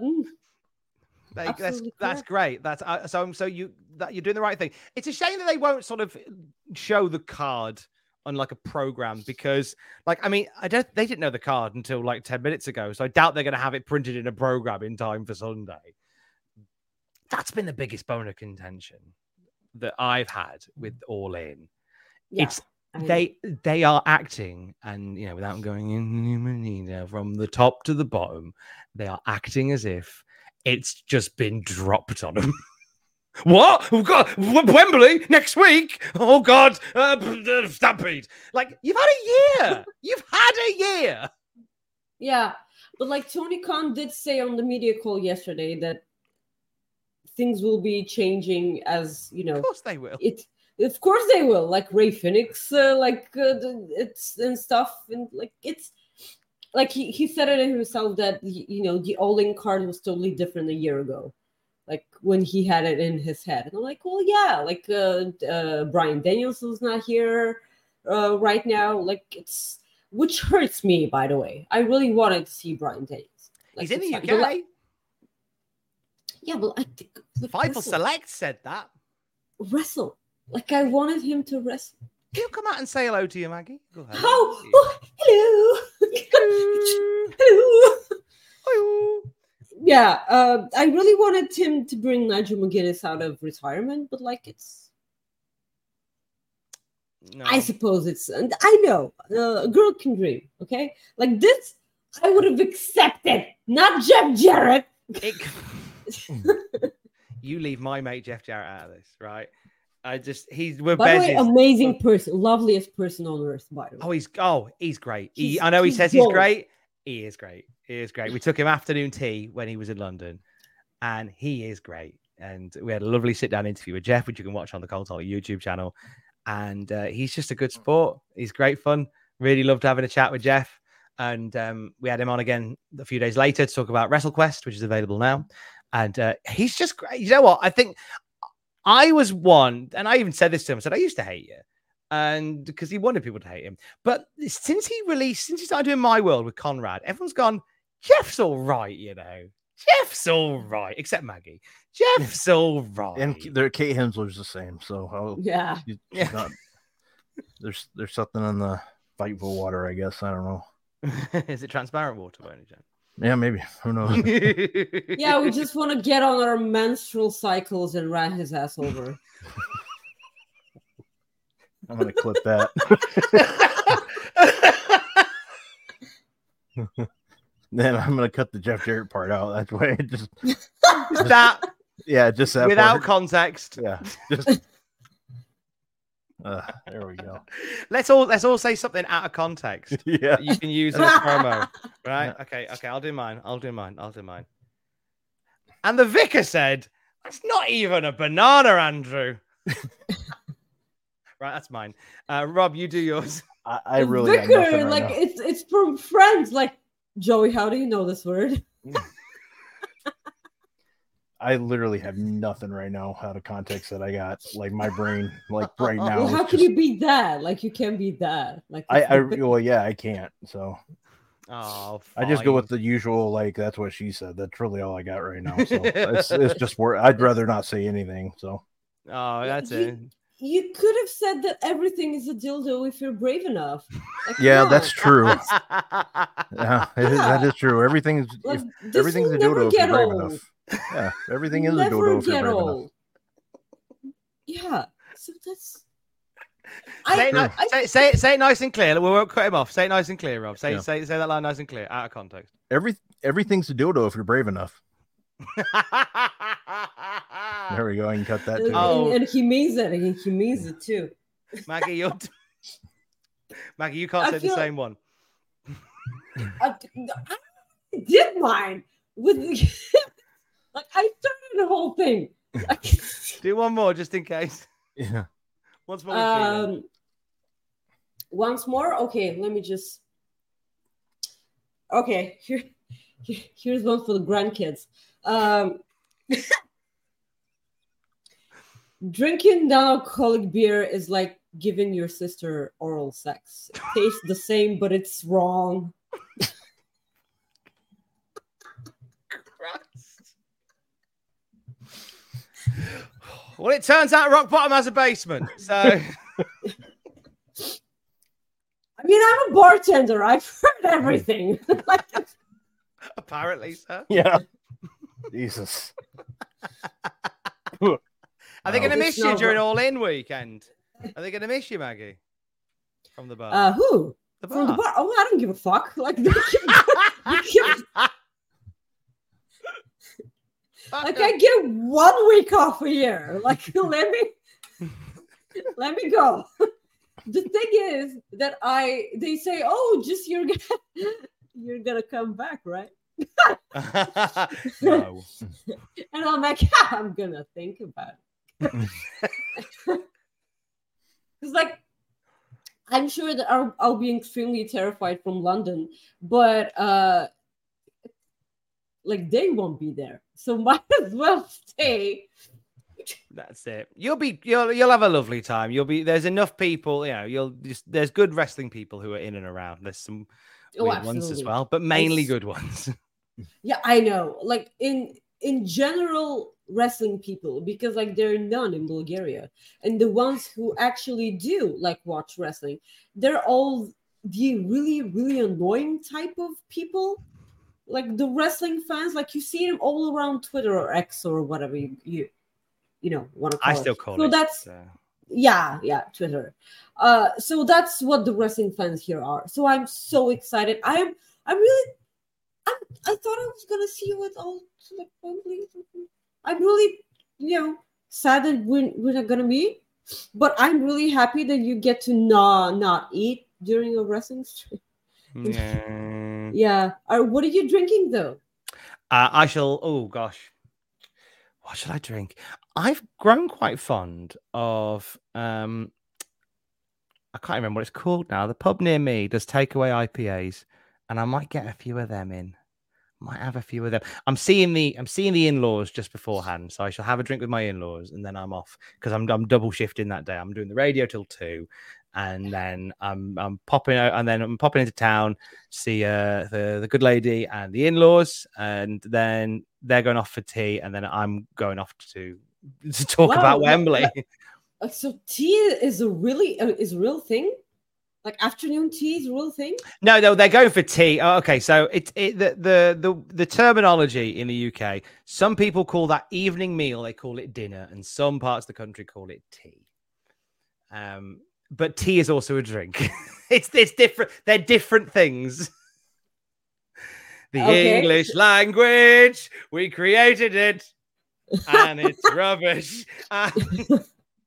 great. That's so you're doing the right thing. It's a shame that they won't sort of show the card on like a program because they didn't know the card until like 10 minutes ago. So I doubt they're going to have it printed in a program in time for Sunday. That's been the biggest bone of contention that I've had with All In. Yeah, they are acting and, without going in from the top to the bottom, they are acting as if it's just been dropped on them. What? We've got Wembley next week. Oh God, Stampede! Like you've had a year. You've had a year. Yeah, but like Tony Khan did say on the media call yesterday that things will be changing as Of course they will. Of course they will. Like Ray Phoenix, it's and stuff, and like it's like he said it himself that the All In card was totally different a year ago. Like when he had it in his head. And I'm like, well, yeah, like Bryan Danielson's not here right now. Like which hurts me, by the way. I really wanted to see Bryan Danielson. He's in the UK. Yeah, but I think Fightful Select said that. Wrestle. Like I wanted him to wrestle. He'll come out and say hello to you, Maggie. Go ahead. Oh, hello. Hello. Hello. Yeah, I really wanted him to bring Nigel McGuinness out of retirement, but like it's. No. I suppose it's. And I know a girl can dream. Okay, like this, I would have accepted. Not Jeff Jarrett. You leave my mate Jeff Jarrett out of this, right? We're by the way, Bez's. amazing person, loveliest person on earth. By the way, He's great. He's He's great. He is great. He is great. We took him afternoon tea when he was in London, and he is great. And we had a lovely sit-down interview with Jeff, which you can watch on the Cold Talk YouTube channel. And he's just a good sport. He's great fun. Really loved having a chat with Jeff. And we had him on again a few days later to talk about WrestleQuest, which is available now. And he's just great. You know what? I think I was one, and I even said this to him. I said, I used to hate you. And because he wanted people to hate him. But since he started doing My World with Conrad, everyone's gone, Jeff's all right, you know. Jeff's all right, except Maggie. Jeff's all right. And Kate Hensler's the same. So she's not, there's something in the Fightful water, I guess. I don't know. Is it transparent water by any chance? Yeah, maybe. Who knows? yeah, we just want to get on our menstrual cycles and ran his ass over. I'm gonna clip that. Then I'm gonna cut the Jeff Jarrett part out. That's why it just that. Yeah, just that without part. Context. Yeah, just. There we go. Let's all say something out of context. Yeah, you can use as a promo, right? Okay. I'll do mine. And the vicar said, "That's not even a banana, Andrew." Right, that's mine. Rob, you do yours. I really vicar, like it's from Friends. Like Joey, how do you know this word? I literally have nothing right now out of context that I got. Like my brain, like right now. Well, how can you be that? Like you can't be that. Like well, yeah, I can't. So I just go with the usual. Like that's what she said. That's really all I got right now. So it's just word. I'd rather not say anything. So that's it. You could have said that everything is a dildo if you're brave enough. Like, yeah, that's true. Yeah, that is true. Everything's a dildo if you're brave enough. Yeah, everything is a dildo if you're brave enough. Yeah, so that's. Say it nice and clear. We won't cut him off. Say it nice and clear, Rob. Say that line nice and clear, out of context. Everything's a dildo if you're brave enough. There we go. I can cut that too. And he means it. He means it too. Maggie, you can't say the same one. I did mine with like I started the whole thing. Do one more just in case. Yeah. Once more. Once more. Okay, let me just. Okay, here's one for the grandkids. Drinking non-alcoholic beer is like giving your sister oral sex. It tastes the same, but it's wrong. Well, it turns out Rock Bottom has a basement, so. I mean, I'm a bartender. I've heard everything. Apparently, sir. Yeah. Jesus. Are they going to miss you during All In weekend? Are they going to miss you, Maggie? From the bar? Who? The bar. From the bar? Oh, I don't give a fuck. Like, I get 1 week off a year. Like, let me go. The thing is that they say, oh, just you're gonna come back, right? No. And I'm like, yeah, I'm gonna think about it. It's like I'm sure that I'll be extremely terrified from London, but like they won't be there, so might as well stay. That's it. You'll have a lovely time. There's enough people, there's good wrestling people who are in and around. There's some weird ones as well, but mainly good ones. Yeah, I know. Like in general, wrestling people, because like there are none in Bulgaria, and the ones who actually do like watch wrestling, they're all the really, really annoying type of people. like the wrestling fans, like you see them all around Twitter or X or whatever you want to call it. I still call so it. That's Twitter. So that's what the wrestling fans here are. So I'm so excited. I thought I was gonna see you at all like Wembley. I'm really sad that we're not gonna meet, but I'm really happy that you get to not eat during a wrestling stream. Yeah. What are you drinking though? I shall. Oh gosh, what should I drink? I've grown quite fond of. I can't remember what it's called now. The pub near me does takeaway IPAs, and I might get a few of them in. Might have a few of them. I'm seeing the in-laws just beforehand, so I shall have a drink with my in-laws, and then I'm off because I'm double shifting that day. I'm doing the radio till 2, and then I'm popping out, and then I'm popping into town to see the good lady and the in-laws, and then they're going off for tea, and then I'm going off to talk about Wembley. So tea is a real thing. Like afternoon tea is a real thing? No, they're going for tea. Oh, okay, so the terminology in the UK, some people call that evening meal, they call it dinner, and some parts of the country call it tea. But tea is also a drink. it's different. They're different things. The English language, we created it, and it's rubbish. Well,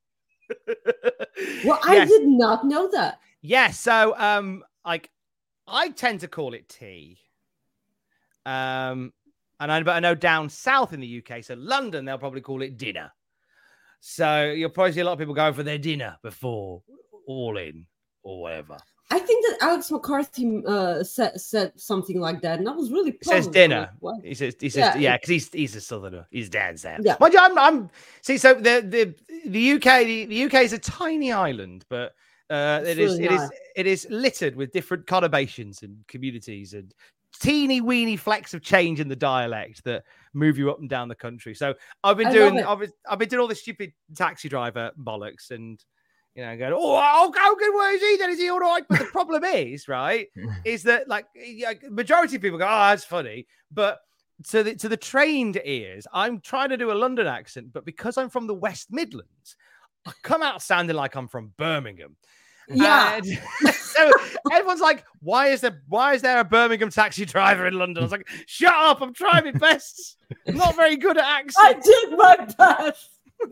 I did not know that. Yeah, so like I tend to call it tea. But I know down south in the UK, so London, they'll probably call it dinner. So you'll probably see a lot of people going for their dinner before All In or whatever. I think that Alex McCarthy said something like that, and I was really puzzled. He says dinner. Like, he says yeah, because he's a southerner. His dad's there. Yeah. Mind you, I'm see. So the UK is a tiny island, but it is littered with different conurbations and communities and teeny weeny flecks of change in the dialect that move you up and down the country. So I've been doing all this stupid taxi driver bollocks and going, where is he then? Is he all right? But the problem is, right, is that like majority of people go, oh, that's funny. But to the trained ears, I'm trying to do a London accent, but because I'm from the West Midlands, I come out sounding like I'm from Birmingham. Yeah. So everyone's like, why is there a Birmingham taxi driver in London? I was like, shut up, I'm trying my best. I'm not very good at accents. I did my best.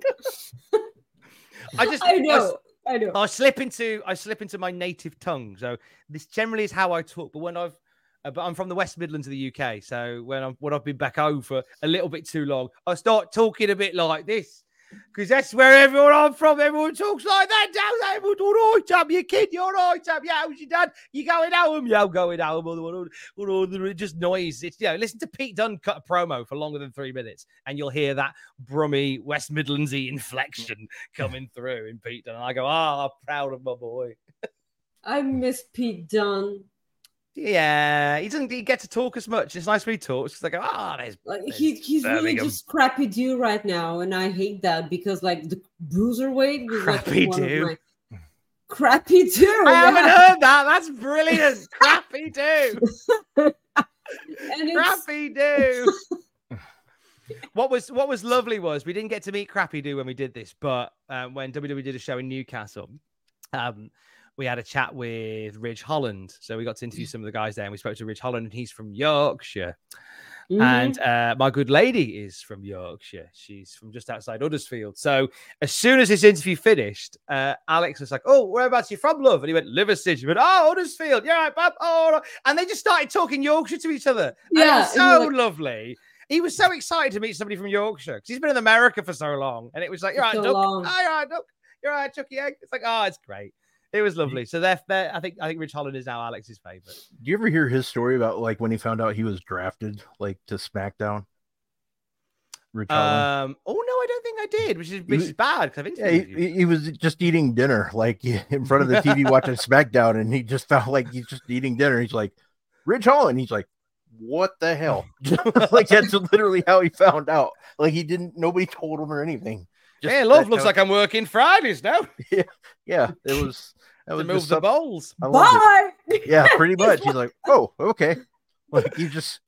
I know. I slip into my native tongue. So this generally is how I talk. But but I'm from the West Midlands of the UK. So when I've been back home for a little bit too long, I start talking a bit like this. Because that's where everyone talks like that. Everyone's all right, Tom, you kid, you're all right, Tom. Yeah, how's your dad? You going home? Yeah, I'm going home. Just noise. It's, listen to Pete Dunne cut a promo for longer than 3 minutes, and you'll hear that brummy West Midlandsy inflection coming through in Pete Dunne. And I go, I'm proud of my boy. I miss Pete Dunne. Yeah, he doesn't get to talk as much. It's nice when he talks. It's like, he's really just crappy dude right now, and I hate that because like the bruiserweight was crappy like dude. Crappy dude. I haven't heard that. That's brilliant. Crappy dude. Crappy dude. What was lovely was we didn't get to meet Crappy Dude when we did this, but when WWE did a show in Newcastle, we had a chat with Ridge Holland. So we got to interview some of the guys there, and we spoke to Ridge Holland, and he's from Yorkshire. Mm-hmm. And my good lady is from Yorkshire. She's from just outside Huddersfield. So as soon as this interview finished, Alex was like, oh, whereabouts are you from, love? And he went, Liverpool. She went, oh, Huddersfield. Yeah, right, Bob. Oh, and they just started talking Yorkshire to each other. Yeah, and it was so lovely. He was so excited to meet somebody from Yorkshire because he's been in America for so long. And it was like, you're right, Duck. Oh, you're right, Duck. You're right, Chucky Egg. It's like, oh, it's great. It was lovely. So I think Rich Holland is now Alex's favorite. Do you ever hear his story about like when he found out he was drafted like to SmackDown? Rich Holland. Oh no, I don't think I did, which is bad because he was just eating dinner like in front of the TV watching SmackDown, and he just felt like he's just eating dinner. He's like, Rich Holland. He's like, what the hell? Like that's literally how he found out. Like nobody told him or anything. Hey, love, looks like I'm working Fridays now. Yeah. That was to move the bowls. Bye. Yeah, pretty much. He's like, oh, okay. Like he just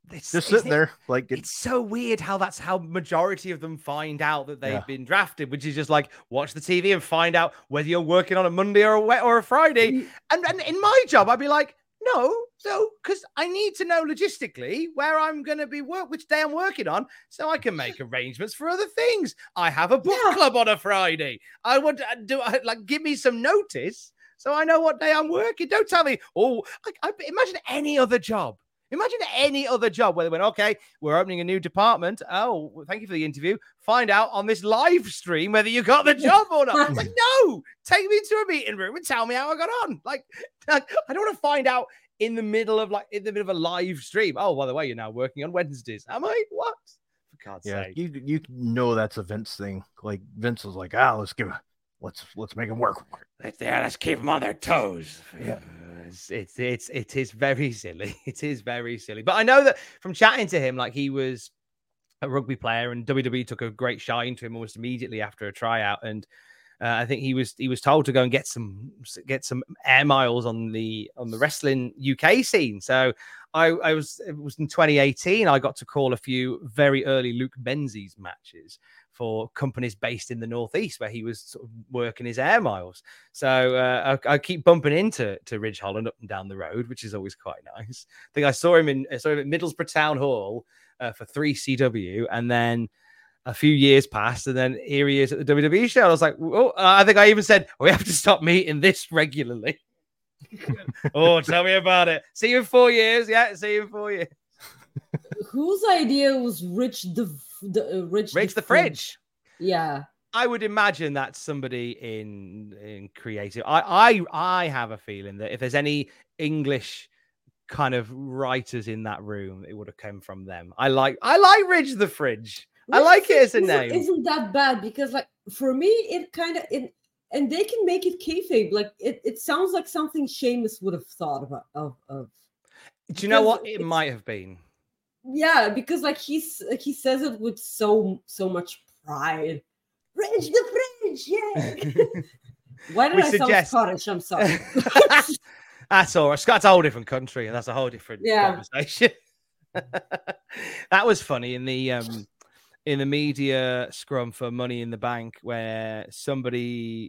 just sitting there. Like it's so weird how that's how majority of them find out that they've been drafted, which is just like watch the TV and find out whether you're working on a Monday or a Friday. And in my job, I'd be like, no, because I need to know logistically where I'm going to be which day I'm working on, so I can make arrangements for other things. I have a book club on a Friday. I would give me some notice so I know what day I'm working. Don't tell me, imagine any other job. Imagine any other job where they went, okay, we're opening a new department. Oh, thank you for the interview. Find out on this live stream whether you got the job or not. Like, no, take me to a meeting room and tell me how I got on. Like I don't want to find out in the middle of a live stream. Oh, by the way, you're now working on Wednesdays. Am I? What? For God's sake. You know that's a Vince thing. Like Vince was like, let's make them work. Let's keep them on their toes. Yeah. It is very silly. It is very silly. But I know that from chatting to him, like he was a rugby player and WWE took a great shine to him almost immediately after a triout. And I think he was told to go and get some air miles on the wrestling UK scene. So it was in 2018. I got to call a few very early Luke Menzies matches for companies based in the Northeast where he was sort of working his air miles. So I keep bumping into Ridge Holland up and down the road, which is always quite nice. I think I saw him at Middlesbrough Town Hall for 3CW, and then a few years passed, and then here he is at the WWE show. I was like, I think I even said, we have to stop meeting this regularly. Tell me about it. See you in 4 years. Yeah, see you in 4 years. Whose idea was Rich the Fridge? Yeah, I would imagine that's somebody in creative. I have a feeling that if there's any English kind of writers in that room, it would have come from them. I like Ridge the Fridge. I like it as a name. Isn't that bad? Because like for me, it kind of and they can make it kayfabe. Like it sounds like something Sheamus would have thought of. Do you know what it might have been? Yeah, because like he says it with so much pride. Ridge the Fridge, yeah. Why did I sound Scottish? I'm sorry. That's all right. Scott's a whole different country, and that's a whole different conversation. That was funny in the media scrum for Money in the Bank, where somebody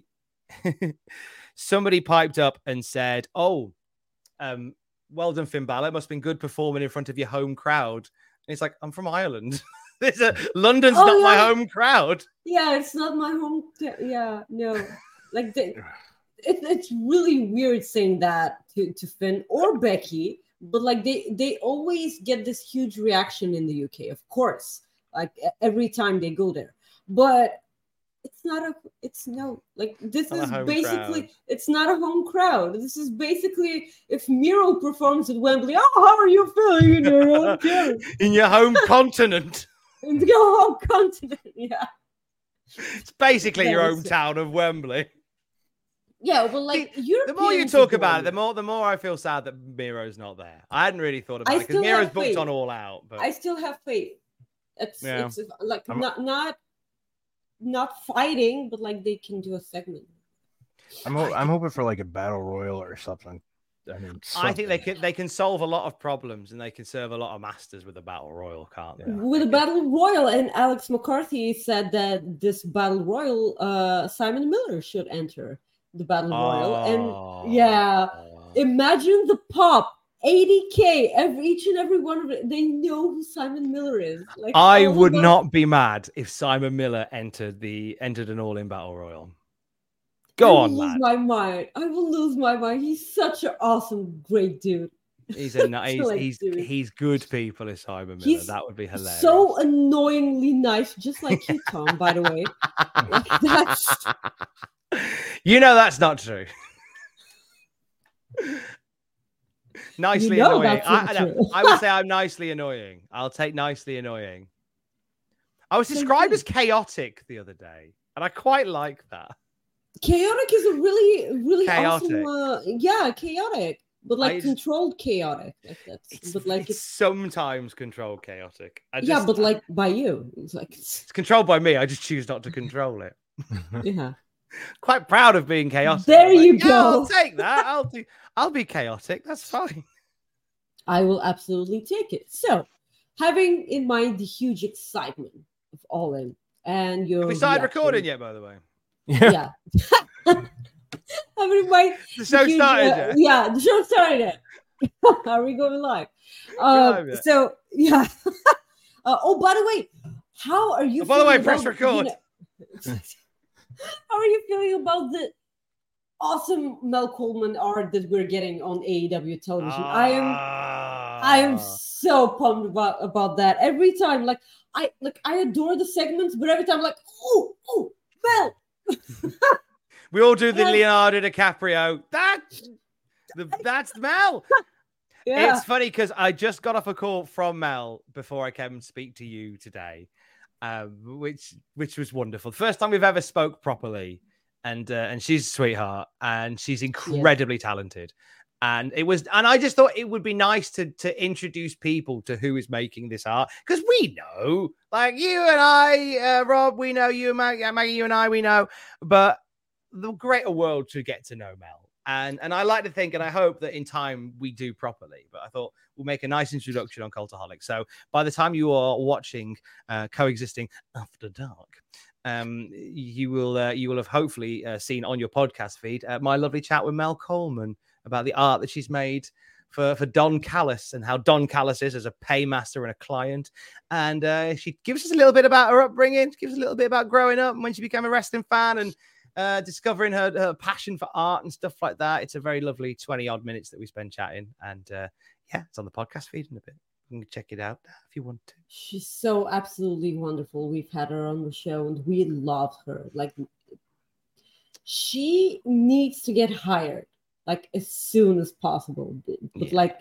piped up and said, well done, Finn Balor. It must have been good performing in front of your home crowd. And it's like, I'm from Ireland. London's not my home crowd. Yeah, it's not my home. Yeah, no. Like, it's really weird saying that to Finn or Becky, but like they always get this huge reaction in the UK, of course, like every time they go there. But it's not a home crowd. This is basically if Miro performs at Wembley, how are you feeling in your own town? In your home continent. In your home continent, yeah. It's basically your hometown of Wembley. Yeah, well, like the more you talk about it, the more I feel sad that Miro's not there. I hadn't really thought about it because Miro's booked on All Out. But I still have faith. It's like not fighting, but like they can do a segment. I'm hoping for like a battle royal or something. I think they can solve a lot of problems and they can serve a lot of masters with a battle royal, can't they? With a battle royal, and Alex McCarthy said that this battle royal, Simon Miller should enter the battle royal, and imagine the pop. 80K each and every one of it. They know who Simon Miller is. Like, I would not be mad if Simon Miller entered an All-In Battle Royal. I will lose my mind. He's such an awesome, great dude. He's good people. Is Simon Miller? That would be hilarious. So annoyingly nice, just like you, Tom. By the way, that's that's not true. Nicely annoying. I would say I'm nicely annoying. I'll take nicely annoying. I was described as chaotic the other day, and I quite like that. Chaotic is a really, really chaotic. Awesome. Chaotic, but like controlled chaotic. It's sometimes controlled chaotic. But like by you, it's controlled by me. I just choose not to control it. Yeah. Quite proud of being chaotic. There you go. I'll take that. I'll be chaotic. That's fine. I will absolutely take it. So having in mind the huge excitement of All In and your Have we started reaction- recording yet, by the way? Yeah. Having in mind The show huge, started yet? yeah, the show started yet. Are we going live? Live yet. So yeah. Oh, by the way, how are you? By the way, feeling press about, record. How are you feeling about the awesome Mel Coleman art that we're getting on AEW television? I am so pumped about that. Every time, I adore the segments, but every time, oh, Mel. We all do the Yeah. Leonardo DiCaprio. That's Mel. Yeah. It's funny because I just got off a call from Mel before I came and speak to you today, which was wonderful. The first time we've ever spoke properly, and she's a sweetheart, and she's incredibly talented. And I just thought it would be nice to introduce people to who is making this art, because we know, like you and I, Rob, we know you, Maggie, you and I, we know, but the greater world to get to know Mel. And I like to think, and I hope that in time we do properly, but I thought we'll make a nice introduction on Cultaholic. So by the time you are watching Coexisting After Dark, you will have hopefully seen on your podcast feed my lovely chat with Mel Coleman about the art that she's made for Don Callis, and how Don Callis is as a paymaster and a client. And she gives us a little bit about her upbringing, gives us a little bit about growing up and when she became a wrestling fan, and discovering her passion for art and stuff like that. It's a very lovely 20 odd minutes that we spend chatting, and it's on the podcast feed in a bit. You can check it out if you want to. She's so absolutely wonderful. We've had her on the show and we love her. Like, she needs to get hired as soon as possible, but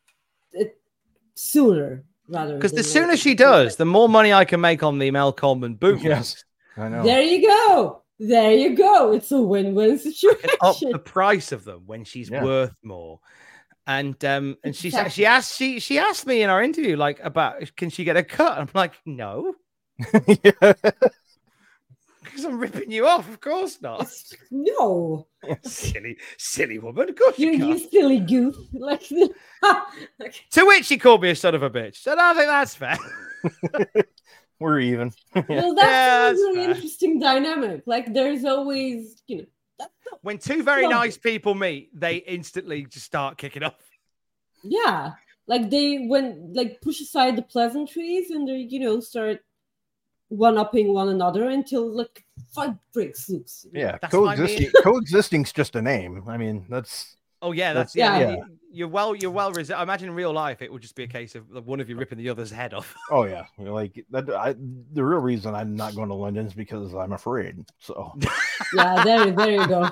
sooner rather. Because the sooner she does, the more money I can make on the Mel Coleman boot. Yes, I know. There you go. It's a win-win situation. And up the price of them when she's worth more. And she asked me in our interview about, can she get a cut? I'm like, no. Because I'm ripping you off, of course not. No. silly woman. Of course you silly goof. To which she called me a son of a bitch. So I don't think that's fair. We're even. Well, that's a really interesting dynamic. There's always, when two very nice people meet, they instantly just start kicking off. Yeah. They push aside the pleasantries and they, start one-upping one another until fight breaks loose. Yeah. Coexisting's just a name. I mean, that's. Oh yeah, You're well. I imagine in real life it would just be a case of one of you ripping the other's head off. Oh yeah, that. The real reason I'm not going to London is because I'm afraid. So. Yeah, there you go.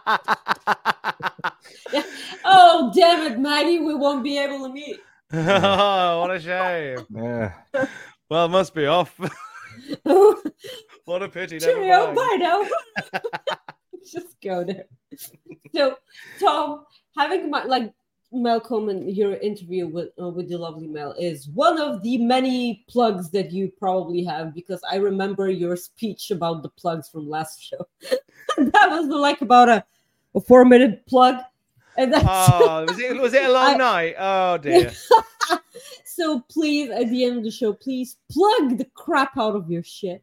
Yeah. Oh damn it, Maggie! We won't be able to meet. Oh, what a shame. Yeah. Well, it must be off. What a pity. Cheerio, bye now. Just go there. So, Tom, having Mel Coleman, your interview with the lovely Mel is one of the many plugs that you probably have, because I remember your speech about the plugs from last show. That was about a 4-minute plug. And was it a long night? Oh dear. So please, at the end of the show, please plug the crap out of your shit.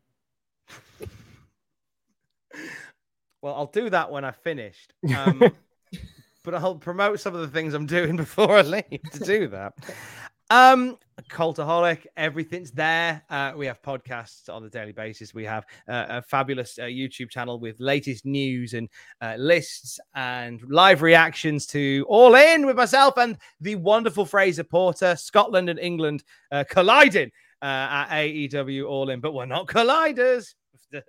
Well, I'll do that when I've finished. But I'll promote some of the things I'm doing before I leave to do that. Cultaholic, everything's there. We have podcasts on a daily basis. We have a fabulous YouTube channel with latest news and lists and live reactions to All In with myself and the wonderful Fraser Porter. Scotland and England colliding at AEW All In, but we're not colliders.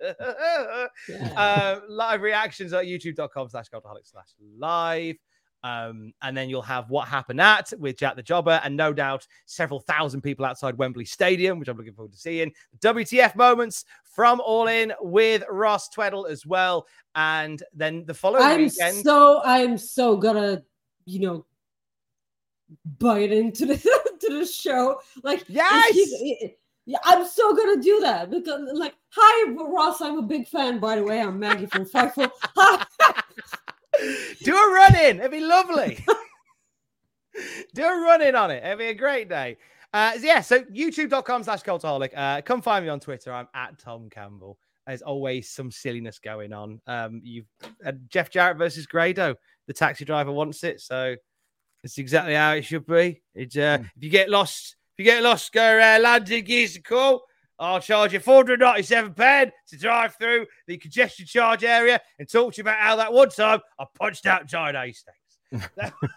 Live reactions at youtube.com/cultaholic/live. And then you'll have What Happened At with Jack the Jobber, and no doubt several thousand people outside Wembley Stadium, which I'm looking forward to seeing. WTF moments from All In with Ross Tweddle as well. And then the following weekend. I'm so gonna, bite into the show. Yes! Yeah, I'm so gonna do that because, hi Ross, I'm a big fan, by the way. I'm Maggie from Fightful. Do a run in, it'd be lovely. Do a run in on it, it'd be a great day. So youtube.com/Cultaholic. Come find me on Twitter. I'm at Tom Campbell. There's always some silliness going on. You've had Jeff Jarrett versus Grado. The taxi driver wants it, so it's exactly how it should be. It's if you get lost, go around London, give us a call. I'll charge you £497 to drive through the congestion charge area and talk to you about how that one time I punched out giant haystacks.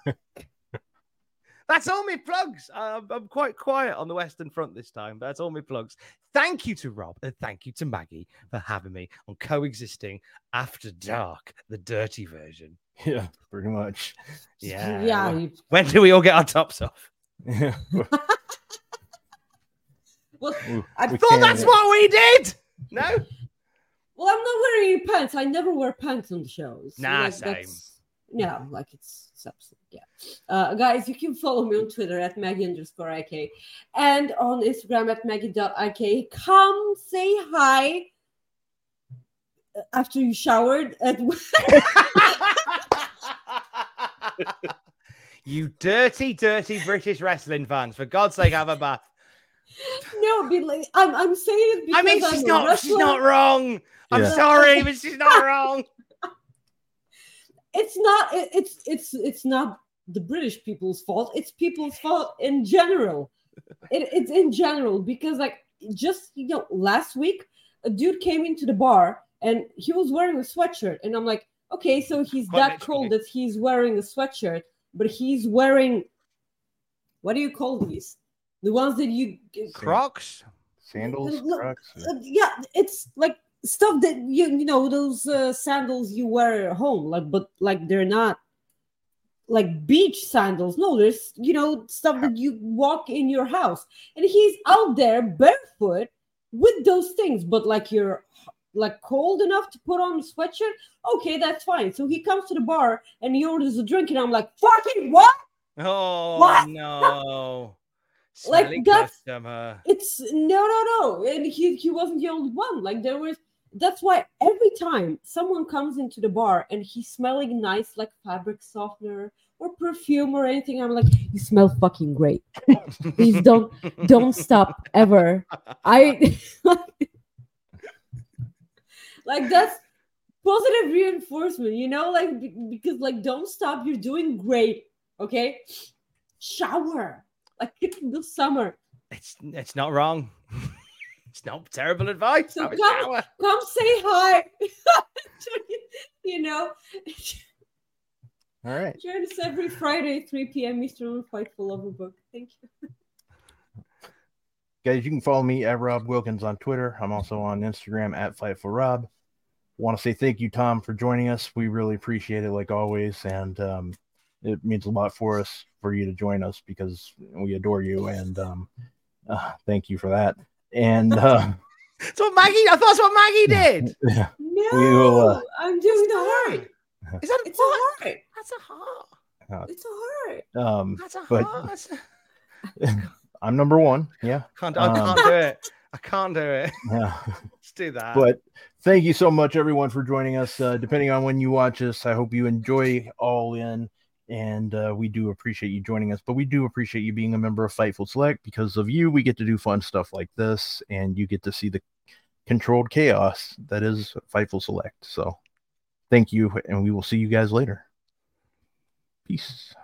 That's all my plugs. I'm quite quiet on the Western Front this time, but that's all my plugs. Thank you to Rob and thank you to Maggie for having me on Coexisting After Dark, the dirty version. Yeah, pretty much. Yeah. When do we all get our tops off? Yeah. Well, I thought that's what we did. No. Well, I'm not wearing any pants. I never wear pants on the shows. Nah, same. Yeah, like it's substance. Yeah. Guys, you can follow me on Twitter at Maggie_IK and on Instagram at Maggie.IK. Come say hi after you showered at You dirty British wrestling fans. For God's sake, have a bath. No, be like, I'm saying it because I mean, she's not wrong. I'm sorry, but she's not wrong. It's not the British people's fault. It's people's fault in general. It's in general because just last week a dude came into the bar and he was wearing a sweatshirt and I'm like, okay, so he's that cold that he's wearing a sweatshirt, but he's wearing, what do you call these? The ones that you Crocs, sandals, Crocs. Yeah, it's like stuff that you know those sandals you wear at home, but they're not like beach sandals. No, there's stuff that you walk in your house, and he's out there barefoot with those things. But you're cold enough to put on a sweatshirt. Okay, that's fine. So he comes to the bar and he orders a drink, and I'm like, fucking what? Oh what? No. It's no, and he wasn't the only one. That's why every time someone comes into the bar and he's smelling nice, like fabric softener or perfume or anything, I'm like, you smell fucking great. Please don't stop ever. That's positive reinforcement, because don't stop. You're doing great. Okay, shower. The summer. It's not wrong. It's not terrible advice. So come say hi. All right. Join us every Friday, 3 p.m. Eastern on Fightful Lover Book. Thank you. Guys, you can follow me at Rob Wilkins on Twitter. I'm also on Instagram at FightfulRob. Want to say thank you, Tom, for joining us. We really appreciate it, like always, and it means a lot for us for you to join us because we adore you, and thank you for that. And that's what Maggie. I thought that's what Maggie did. No, I'm doing the heart. Is that it's a heart? That's a heart. It's a heart. That's a heart. I'm number one. Yeah, I can't do it. I can't do it. Yeah, let's do that. But thank you so much, everyone, for joining us. Depending on when you watch us, I hope you enjoy All In. And we do appreciate you joining us, but we do appreciate you being a member of Fightful Select. Because of you, we get to do fun stuff like this, and you get to see the controlled chaos that is Fightful Select. So thank you, and we will see you guys later. Peace.